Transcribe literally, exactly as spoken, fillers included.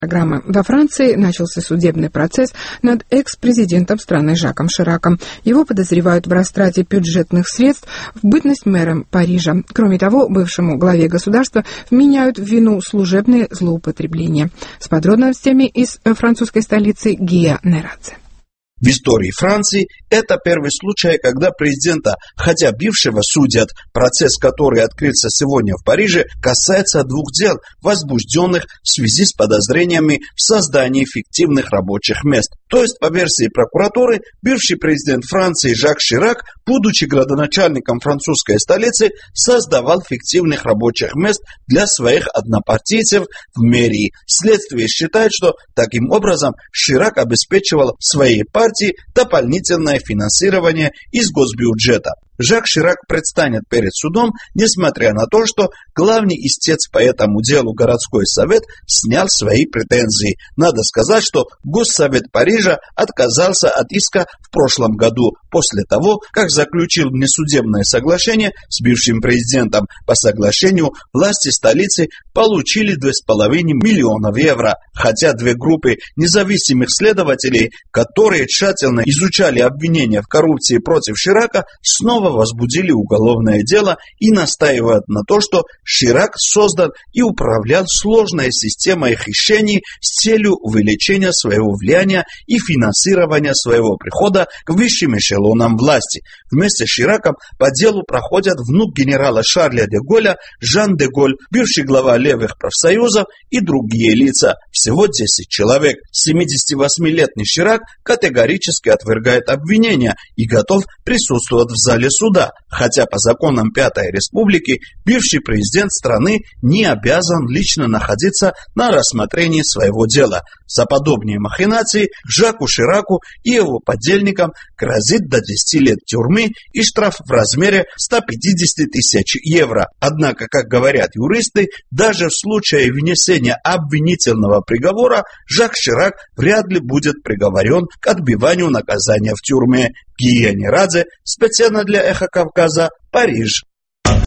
Программа. Во Франции начался судебный процесс над экс-президентом страны Жаком Шираком. Его подозревают в растрате бюджетных средств в бытность мэром Парижа. Кроме того, бывшему главе государства вменяют в вину служебные злоупотребления. С подробностями из французской столицы Гия Нерадзе. В истории Франции это первый случай, когда президента, хотя бывшего, судят. Процесс, который открылся сегодня в Париже, касается двух дел, возбужденных в связи с подозрениями в создании фиктивных рабочих мест. То есть, по версии прокуратуры, бывший президент Франции Жак Ширак, будучи градоначальником французской столицы, создавал фиктивных рабочих мест для своих однопартийцев в мэрии. Следствие считает, что таким образом Ширак обеспечивал своей партии дополнительное финансирование из госбюджета. Жак Ширак предстанет перед судом, несмотря на то, что главный истец по этому делу городской совет снял свои претензии. Надо сказать, что Госсовет Парижа отказался от иска в прошлом году, после того, как заключил внесудебное соглашение с бывшим президентом. По соглашению власти столицы получили два с половиной миллиона евро, хотя две группы независимых следователей, которые тщательно изучали обвинения в коррупции против Ширака, снова возбудили уголовное дело и настаивают на то, что Ширак создан и управлял сложной системой хищений с целью увеличения своего влияния и финансирования своего прихода к высшим эшелонам власти. Вместе с Шираком по делу проходят внук генерала Шарля де Голля Жан де Голь, бывший глава левых профсоюзов и другие лица. Всего десять человек. семидесятивосьмилетний Ширак категорически отвергает обвинения и готов присутствовать в зале суда, хотя по законам Пятой Республики бывший президент страны не обязан лично находиться на рассмотрении своего дела. За подобные махинации Жаку Шираку и его подельникам грозит до десяти лет тюрьмы и штраф в размере ста пятидесяти тысяч евро. Однако, как говорят юристы, даже в случае вынесения обвинительного приговора Жак Ширак вряд ли будет приговорен к отбыванию наказания в тюрьме. Гия Нерадзе, специально для Эхо Кавказа, Париж.